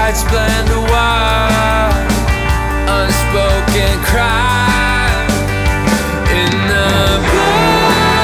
lights blend a wild, unspoken cry in the blood.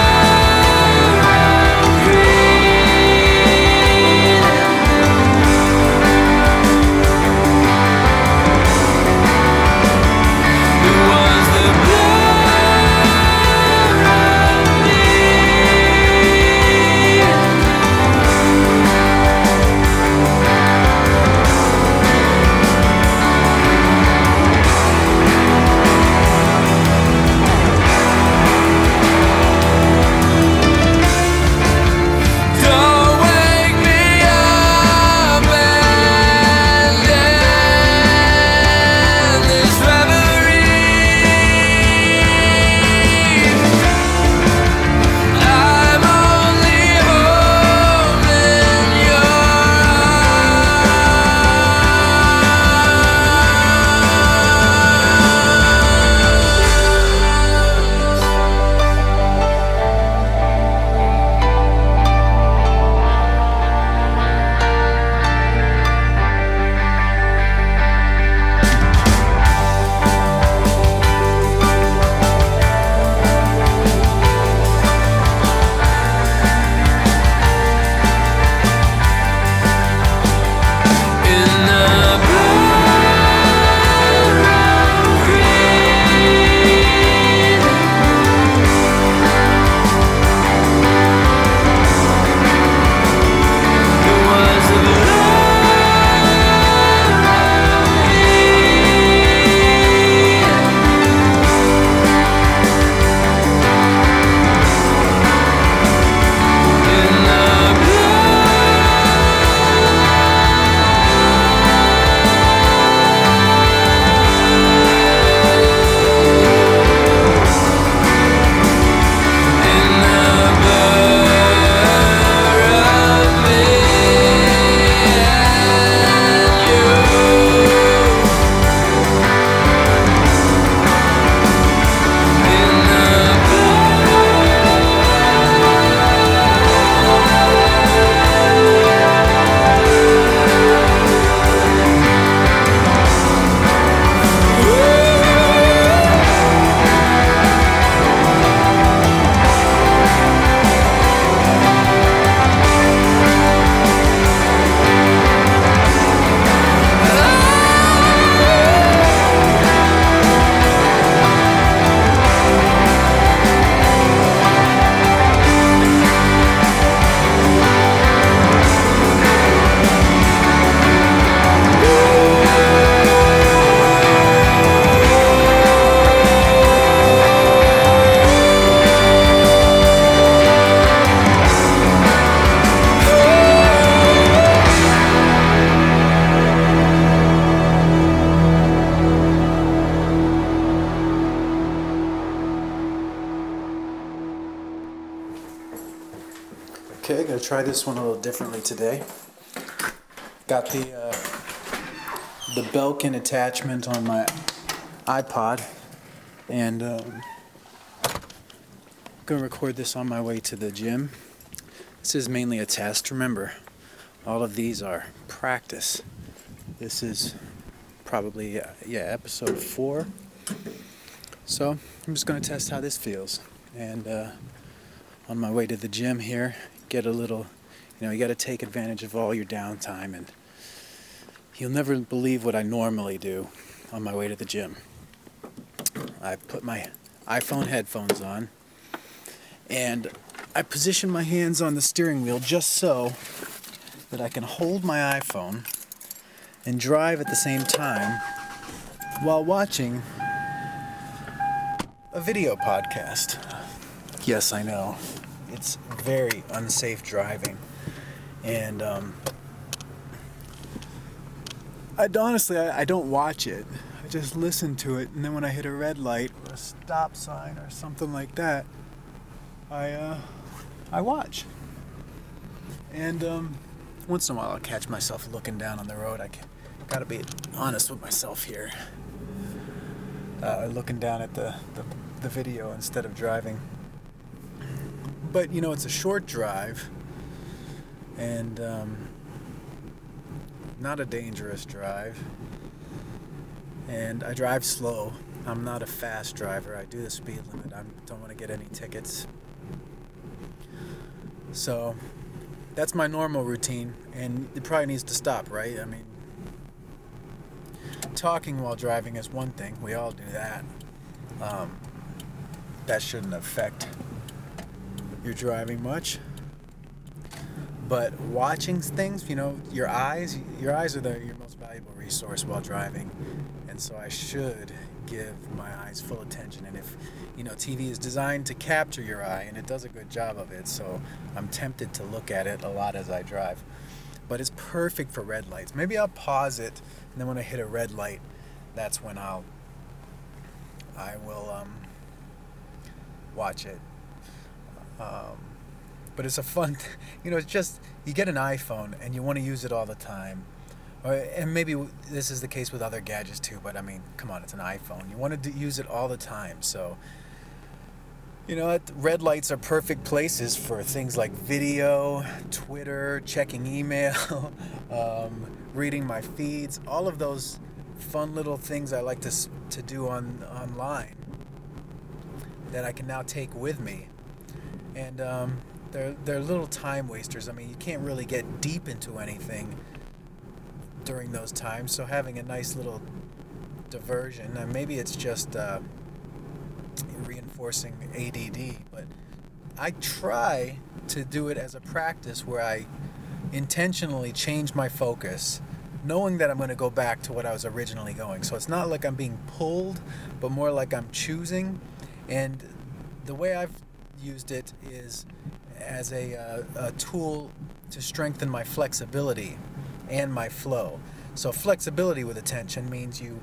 Okay, gonna try this one a little differently today. Got the Belkin attachment on my iPod, and gonna record this on my way to the gym. This is mainly a test. Remember, all of these are practice. This is probably episode 4. So I'm just gonna test how this feels, and on my way to the gym here, get a little, you got to take advantage of all your downtime, and you'll never believe what I normally do on my way to the gym. I put my iPhone headphones on, and I position my hands on the steering wheel just so that I can hold my iPhone and drive at the same time while watching a video podcast. Yes, I know. It's very unsafe driving. And I don't watch it. I just listen to it, and then when I hit a red light or a stop sign or something like that, I watch. And once in a while I'll catch myself looking down on the road. I gotta be honest with myself here. Looking down at the video instead of driving. But it's a short drive, and not a dangerous drive. And I drive slow. I'm not a fast driver. I do the speed limit. I don't want to get any tickets. So that's my normal routine, and it probably needs to stop, right? I mean, talking while driving is one thing. We all do that. That shouldn't affect your driving much. But watching things, your eyes are your most valuable resource while driving. And so I should give my eyes full attention. And if, TV is designed to capture your eye, and it does a good job of it, so I'm tempted to look at it a lot as I drive. But it's perfect for red lights. Maybe I'll pause it, and then when I hit a red light, that's when I will watch it. But it's a fun, it's just, you get an iPhone and you want to use it all the time. And maybe this is the case with other gadgets too, but I mean, come on, it's an iPhone. You want to use it all the time. So, red lights are perfect places for things like video, Twitter, checking email, reading my feeds, all of those fun little things I like to do online that I can now take with me. And they're little time wasters. I mean, you can't really get deep into anything during those times, so having a nice little diversion, and maybe it's just reinforcing ADD, but I try to do it as a practice where I intentionally change my focus, knowing that I'm going to go back to what I was originally going. So it's not like I'm being pulled, but more like I'm choosing. And the way I've used it is as a tool to strengthen my flexibility and my flow. So flexibility with attention means you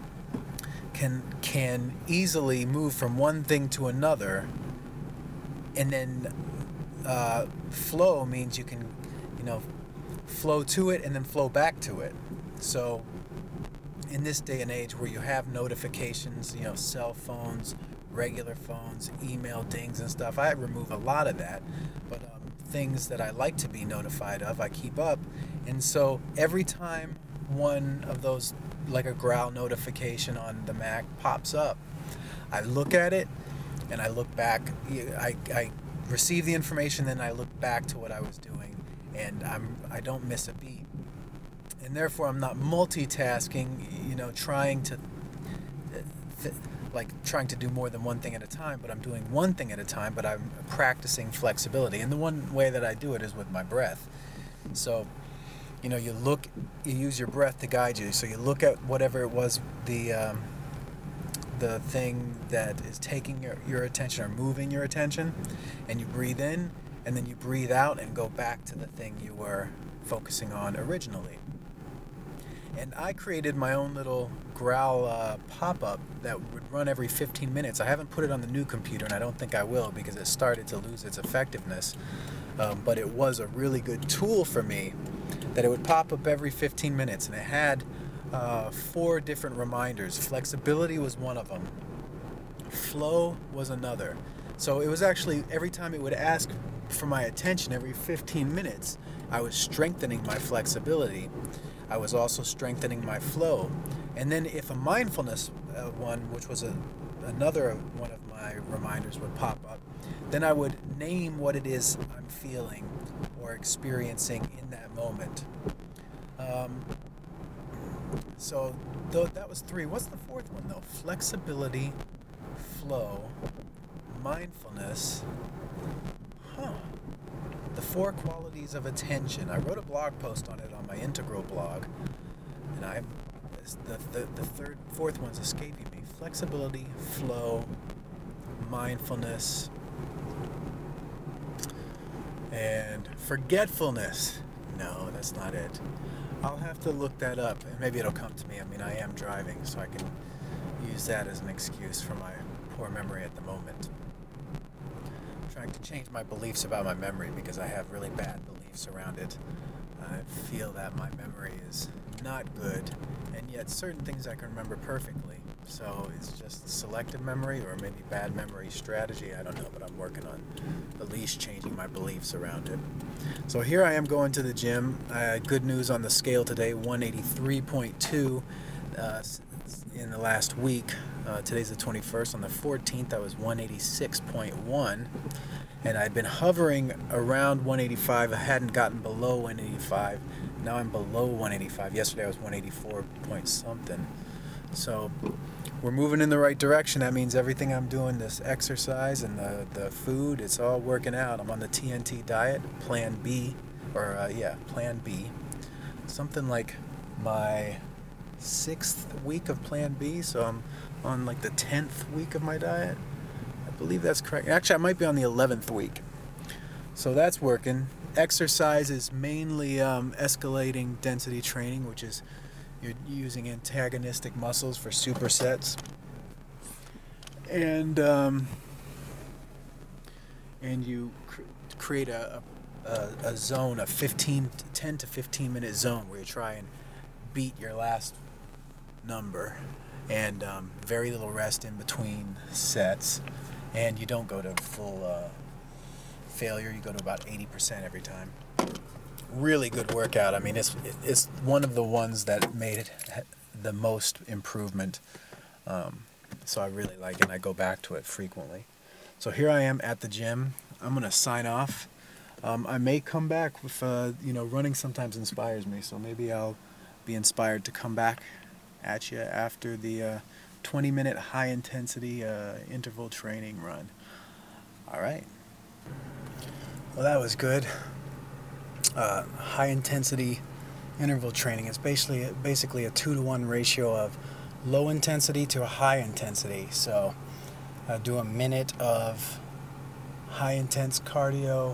can easily move from one thing to another, and then flow means you can flow to it and then flow back to it. So in this day and age where you have notifications, cell phones, regular phones, email dings and stuff, I remove a lot of that, but things that I like to be notified of, I keep up. And so every time one of those, like a growl notification on the Mac, pops up, I look at it and I look back. I receive the information, then I look back to what I was doing, and I don't miss a beat. And therefore I'm not multitasking, trying to do more than one thing at a time, but I'm doing one thing at a time, but I'm practicing flexibility. And the one way that I do it is with my breath. So, you use your breath to guide you. So you look at whatever it was, the thing that is taking your attention or moving your attention, and you breathe in, and then you breathe out and go back to the thing you were focusing on originally. And I created my own little growl pop-up that would run every 15 minutes. I haven't put it on the new computer, and I don't think I will because it started to lose its effectiveness. But it was a really good tool for me that it would pop up every 15 minutes. And it had 4 different reminders. Flexibility was one of them. Flow was another. So it was actually every time it would ask for my attention every 15 minutes, I was strengthening my flexibility. I was also strengthening my flow. And then if a mindfulness one, which was another one of my reminders, would pop up, then I would name what it is I'm feeling or experiencing in that moment. So that was 3. What's the 4th one though? Flexibility, flow, mindfulness. The 4 qualities of attention. I wrote a blog post on it on my Integral blog, and the 4th one's escaping me. Flexibility, flow, mindfulness, and forgetfulness. No, that's not it. I'll have to look that up, and maybe it'll come to me. I mean, I am driving, so I can use that as an excuse for my poor memory at the moment. Trying to change my beliefs about my memory because I have really bad beliefs around it. I feel that my memory is not good, and yet certain things I can remember perfectly. So it's just selective memory or maybe bad memory strategy. I don't know, but I'm working on at least changing my beliefs around it. So here I am going to the gym. Good news on the scale today, 183.2 in the last week. Today's the 21st. On the 14th, I was 186.1. And I've been hovering around 185. I hadn't gotten below 185. Now I'm below 185. Yesterday I was 184 point something. So we're moving in the right direction. That means everything I'm doing, this exercise and the food, it's all working out. I'm on the TNT diet, Plan B, Plan B. Something like my 6th week of Plan B, so I'm on like the 10th week of my diet. I believe that's correct. Actually, I might be on the 11th week. So that's working. Exercise is mainly escalating density training, which is you're using antagonistic muscles for supersets. And you create a zone, a 10 to 15 minute zone where you try and beat your last number, and very little rest in between sets, and you don't go to full failure. You go to about 80% every time. Really good workout. I mean, it's one of the ones that made it the most improvement. So I really like it, and I go back to it frequently. So here I am at the gym. I'm gonna sign off. I may come back with running sometimes inspires me, so maybe I'll be inspired to come back at you after the 20-minute high-intensity interval training run. All right. Well, that was good. High-intensity interval training is basically a 2-to-1 ratio of low intensity to a high intensity. So do a minute of low intense cardio,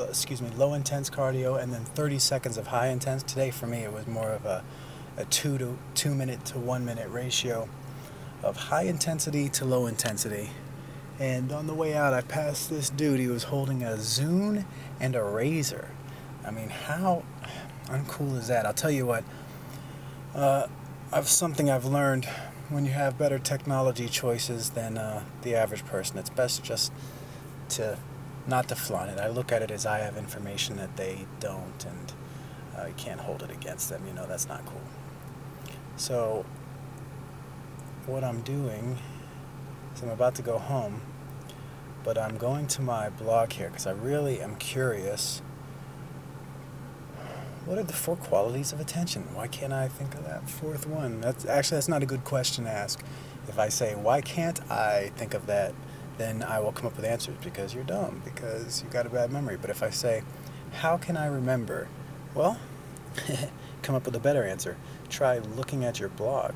and then 30 seconds of high intense. Today for me it was more of a 2 minute to 1 minute ratio of high intensity to low intensity. And on the way out I passed this dude. He was holding a Zune and a Razor. I mean, how uncool is that? I'll tell you what, something I've learned: when you have better technology choices than the average person, it's best just not to flaunt it. I look at it as I have information that they don't, and you can't hold it against them. That's not cool. So what I'm doing is I'm about to go home, but I'm going to my blog here because I really am curious. What are the 4 qualities of attention? Why can't I think of that 4th one? That's not a good question to ask. If I say, why can't I think of that, then I will come up with answers because you're dumb, because you got a bad memory. But if I say, how can I remember? Well, come up with a better answer. Try looking at your blog.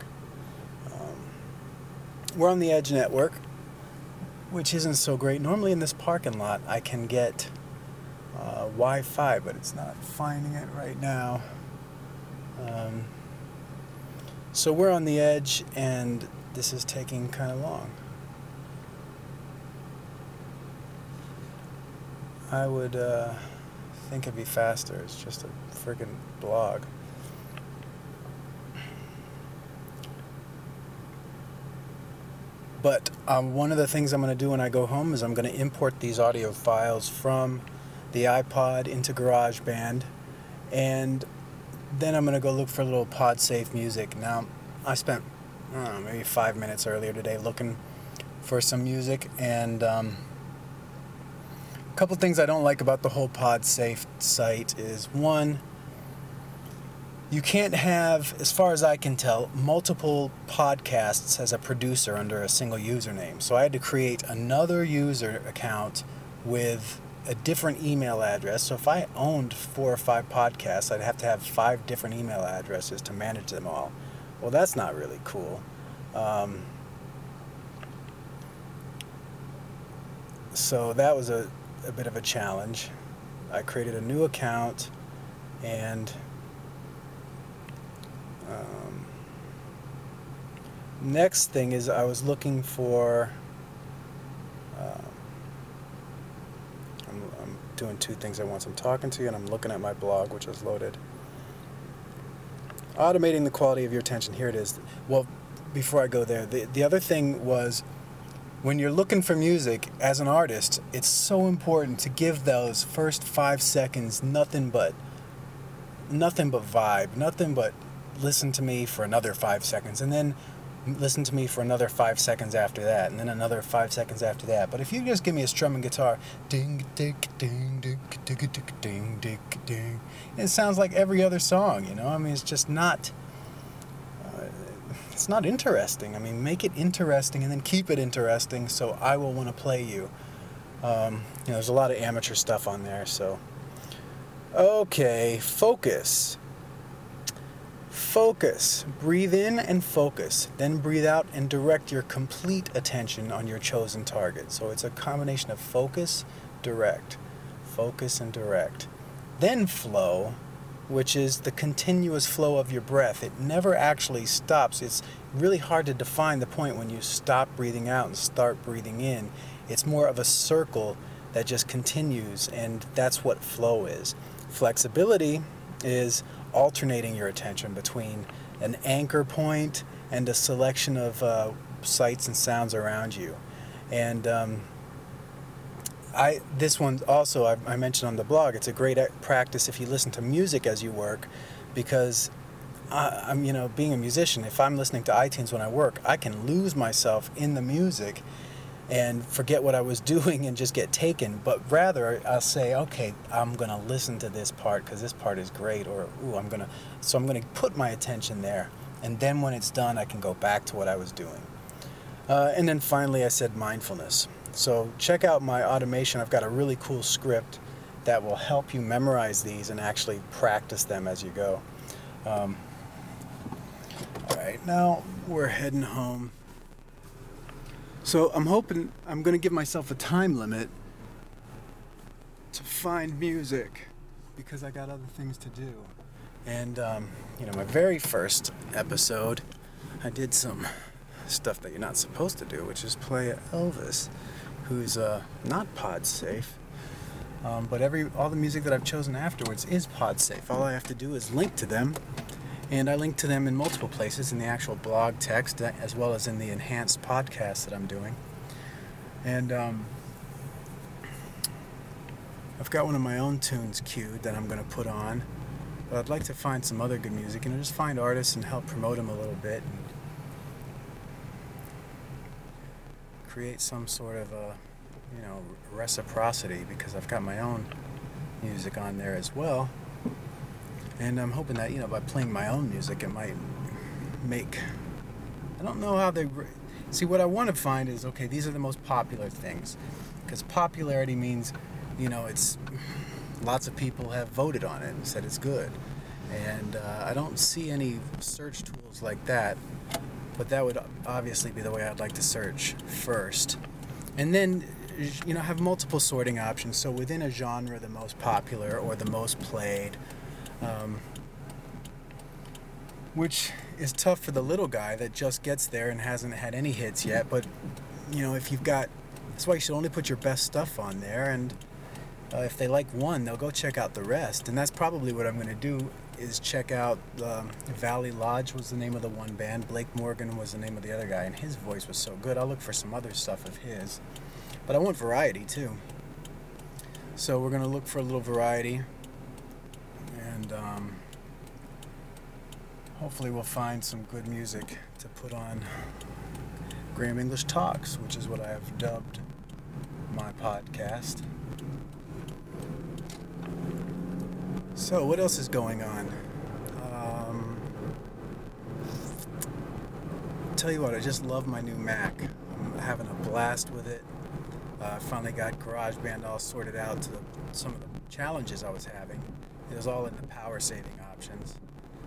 We're on the Edge network, which isn't so great. Normally in this parking lot I can get Wi-Fi, but it's not finding it right now. So we're on the Edge, and this is taking kind of long. I would think it'd be faster. It's just a friggin' blog. But one of the things I'm going to do when I go home is I'm going to import these audio files from the iPod into GarageBand, and then I'm going to go look for a little pod-safe music. Now, I spent maybe 5 minutes earlier today looking for some music, and a couple things I don't like about the whole pod-safe site is, one, you can't have, as far as I can tell, multiple podcasts as a producer under a single username. So I had to create another user account with a different email address. So if I owned 4 or 5 podcasts, I'd have to have 5 different email addresses to manage them all. Well, that's not really cool. So that was a bit of a challenge. I created a new account, and next thing is I was looking for I'm doing 2 things at once. I'm talking to you and I'm looking at my blog, which is loaded. Automating the quality of your attention. Here it is. Well, before I go there, the other thing was, when you're looking for music as an artist, it's so important to give those first 5 seconds nothing but vibe, nothing but listen to me for another 5 seconds, and then listen to me for another 5 seconds after that, and then another 5 seconds after that. But if you just give me a strum and guitar, ding ding ding ding ding ding ding ding, it sounds like every other song, you know. I mean, it's just not. It's not interesting. I mean, make it interesting and then keep it interesting, so I will want to play you. There's a lot of amateur stuff on there, so. Okay, focus. Focus. Breathe in and focus. Then breathe out and direct your complete attention on your chosen target. So it's a combination of focus, direct. Focus and direct. Then flow, which is the continuous flow of your breath. It never actually stops. It's really hard to define the point when you stop breathing out and start breathing in. It's more of a circle that just continues, and that's what flow is. Flexibility is alternating your attention between an anchor point and a selection of sights and sounds around you. And this one also, I mentioned on the blog, it's a great practice if you listen to music as you work, because I'm being a musician, if I'm listening to iTunes when I work, I can lose myself in the music and forget what I was doing and just get taken. But rather, I'll say, okay, I'm going to listen to this part because this part is great, or I'm going to put my attention there. And then when it's done, I can go back to what I was doing. And then finally, I said mindfulness. So check out my automation. I've got a really cool script that will help you memorize these and actually practice them as you go. All right, now we're heading home. So I'm hoping I'm going to give myself a time limit to find music because I got other things to do. And, my very first episode, I did some stuff that you're not supposed to do, which is play Elvis, who's not pod safe. But all the music that I've chosen afterwards is pod safe. All I have to do is link to them. And I link to them in multiple places, in the actual blog text, as well as in the enhanced podcast that I'm doing. And I've got one of my own tunes queued that I'm going to put on. But I'd like to find some other good music, and just find artists and help promote them a little bit. And create some sort of reciprocity, because I've got my own music on there as well. And I'm hoping that, by playing my own music, it might make... I don't know how they... See, what I want to find is, okay, these are the most popular things. Because popularity means, it's... Lots of people have voted on it and said it's good. And I don't see any search tools like that. But that would obviously be the way I'd like to search first. And then, have multiple sorting options. So within a genre, the most popular or the most played... which is tough for the little guy that just gets there and hasn't had any hits yet. But, if you've got... That's why you should only put your best stuff on there. And if they like one, they'll go check out the rest. And that's probably what I'm going to do, is check out... Valley Lodge was the name of the one band. Blake Morgan was the name of the other guy. And his voice was so good. I'll look for some other stuff of his. But I want variety, too. So we're going to look for a little variety. And hopefully we'll find some good music to put on Graham English Talks, which is what I have dubbed my podcast. So what else is going on? Tell you what, I just love my new Mac. I'm having a blast with it. I finally got GarageBand all sorted out to some of the challenges I was having. It was all in the power saving options.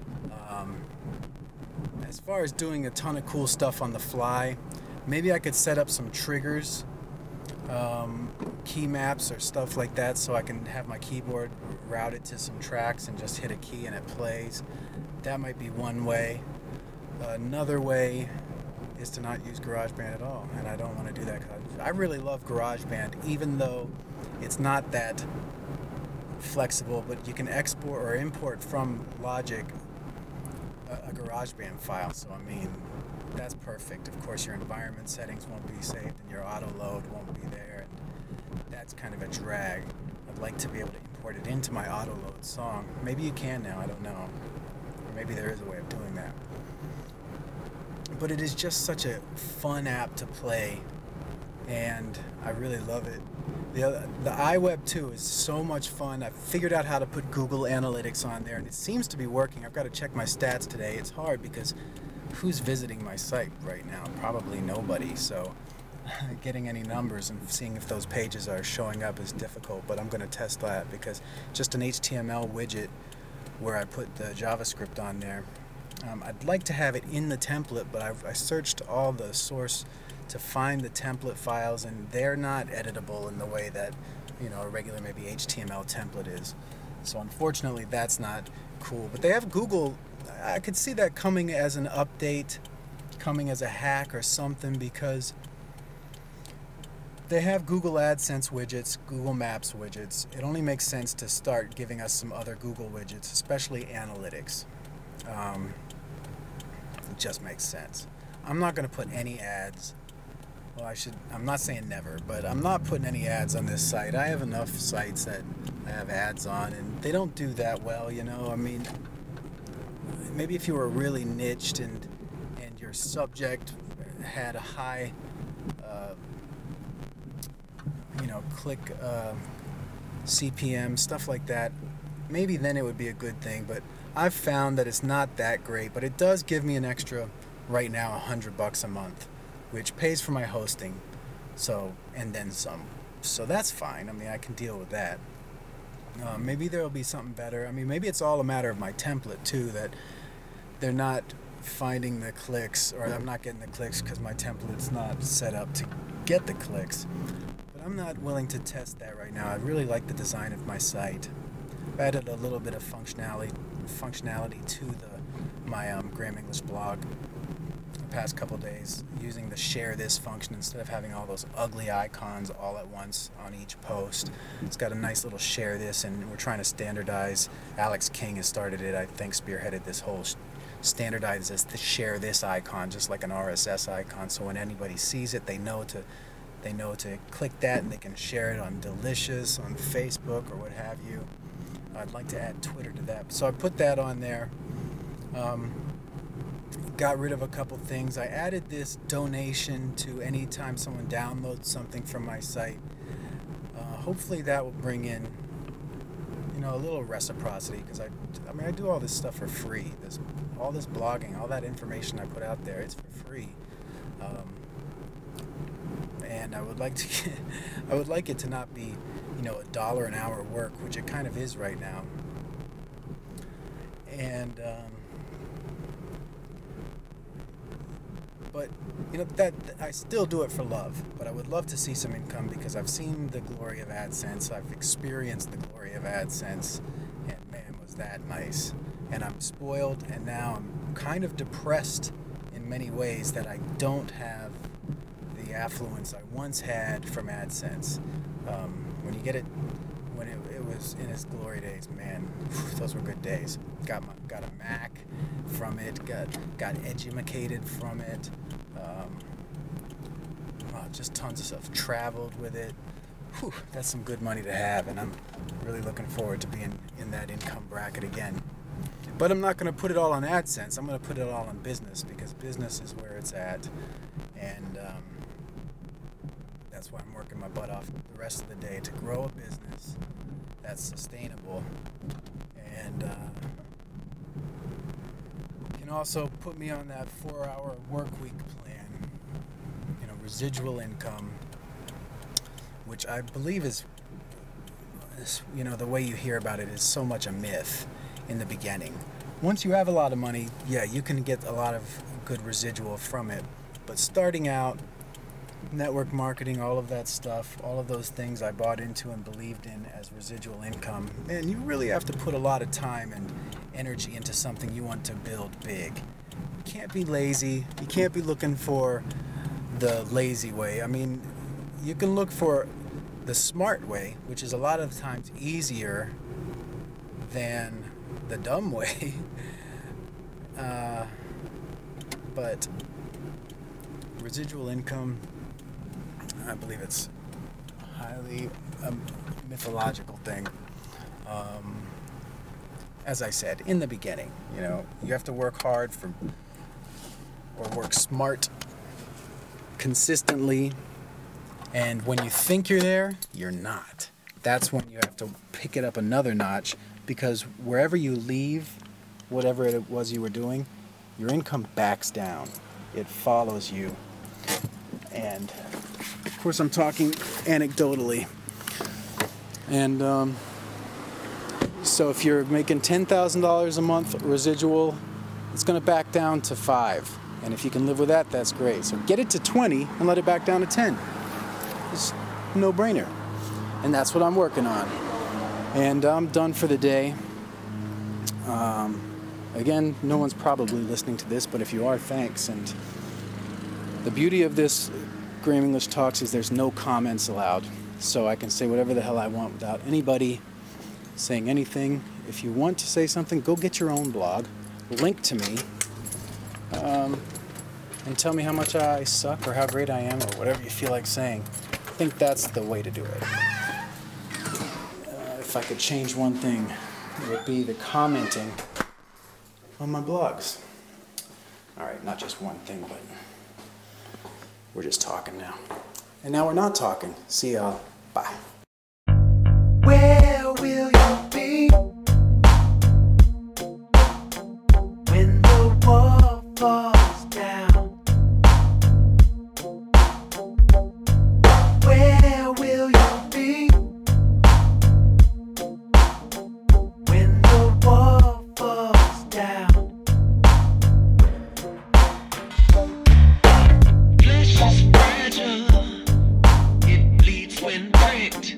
As far as doing a ton of cool stuff on the fly, maybe I could set up some triggers, key maps or stuff like that, so I can have my keyboard routed to some tracks and just hit a key and it plays. That might be one way. Another way is to not use GarageBand at all, and I don't want to do that because I really love GarageBand, even though it's not that flexible, but you can export or import from Logic a GarageBand file. So I mean, that's perfect. Of course, your environment settings won't be saved and your auto load won't be there, and that's kind of a drag. I'd like to be able to import it into my auto load song. Maybe you can now, I don't know. Or maybe there is a way of doing that. But it is just such a fun app to play, and I really love it. The iWeb 2 is so much fun. I've figured out how to put Google Analytics on there, and it seems to be working. I've got to check my stats today. It's hard because who's visiting my site right now? Probably nobody. So getting any numbers and seeing if those pages are showing up is difficult, but I'm going to test that because just an HTML widget where I put the JavaScript on there. I'd like to have it in the template, but I searched all the source to find the template files, and they're not editable in the way that, you know, a regular maybe HTML template is. So unfortunately, that's not cool. But they have Google. I could see that coming as an update, coming as a hack or something, because they have Google AdSense widgets, Google Maps widgets. It only makes sense to start giving us some other Google widgets, especially analytics. It just makes sense. I'm not going to put any ads. Well, I'm not saying never, but I'm not putting any ads on this site. I have enough sites that I have ads on, and they don't do that well, you know. I mean, maybe if you were really niched and your subject had a high, click CPM, stuff like that, maybe then it would be a good thing. But I've found that it's not that great, but it does give me an extra, right now, $100 a month, which pays for my hosting, and then some. So that's fine. I mean, I can deal with that. Maybe there'll be something better. I mean, maybe it's all a matter of my template too, that they're not finding the clicks, or I'm not getting the clicks because my template's not set up to get the clicks. But I'm not willing to test that right now. I really like the design of my site. I've added a little bit of functionality to my Graham English blog the past couple days, using the share this function instead of having all those ugly icons all at once on each post. It's got a nice little share this, and we're trying to standardize. Alex King has started it, I think, spearheaded this whole standardize the share this icon, just like an RSS icon, so when anybody sees it, they know to click that, and they can share it on Delicious, on Facebook, or what have you. I'd like to add Twitter to that, so I put that on there. Got rid of a couple things. I added this donation to any time someone downloads something from my site. Hopefully that will bring in, a little reciprocity, because I do all this stuff for free. All this blogging, all that information I put out there, it's for free. And I would like it to not be, $1 an hour work, which it kind of is right now. And but that I still do it for love. But I would love to see some income, because I've seen the glory of AdSense. I've experienced the glory of AdSense, and man, was that nice. And I'm spoiled, and now I'm kind of depressed in many ways that I don't have the affluence I once had from AdSense. When you get it, when it was in its glory days, man, those were good days. Got a Mac from it, got edumacated from it. Just tons of stuff. Traveled with it. Whew, that's some good money to have, and I'm really looking forward to being in that income bracket again. But I'm not going to put it all on AdSense. I'm going to put it all on business, because business is where it's at, and that's why I'm working my butt off the rest of the day to grow a business that's sustainable, and you can also put me on that 4-hour work week plan, residual income, which I believe is the way you hear about it is so much a myth in the beginning. Once you have a lot of money, yeah, you can get a lot of good residual from it, but starting out, network marketing, all of that stuff, all of those things I bought into and believed in as residual income, man, you really have to put a lot of time and energy into something you want to build big. You can't be lazy. You can't be looking for the lazy way. I mean, you can look for the smart way, which is a lot of times easier than the dumb way. But residual income, I believe it's highly mythological thing. As I said in the beginning, you have to work hard or work smart consistently, and when you think you're there, you're not. That's when you have to pick it up another notch, because wherever you leave, whatever it was you were doing, your income backs down. It follows you. And of course I'm talking anecdotally. And so if you're making $10,000 a month residual, it's going to back down to 5. And if you can live with that, that's great. So get it to 20 and let it back down to 10. It's a no-brainer. And that's what I'm working on. And I'm done for the day. Again, no one's probably listening to this, but if you are, thanks. And the beauty of this Graham English Talks is there's no comments allowed. So I can say whatever the hell I want without anybody saying anything. If you want to say something, go get your own blog, link to me, and tell me how much I suck or how great I am or whatever you feel like saying. I think that's the way to do it. If I could change one thing, it would be the commenting on my blogs. All right, not just one thing, but we're just talking now. And now we're not talking. See y'all. Bye. Where will you be when the wall falls down? Where will you be when the wall falls down? Flesh is fragile, it bleeds when pricked.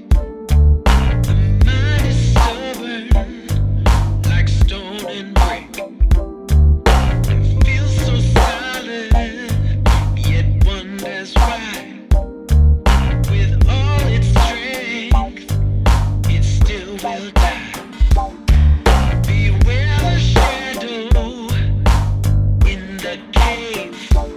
Beware the shadow in the cave.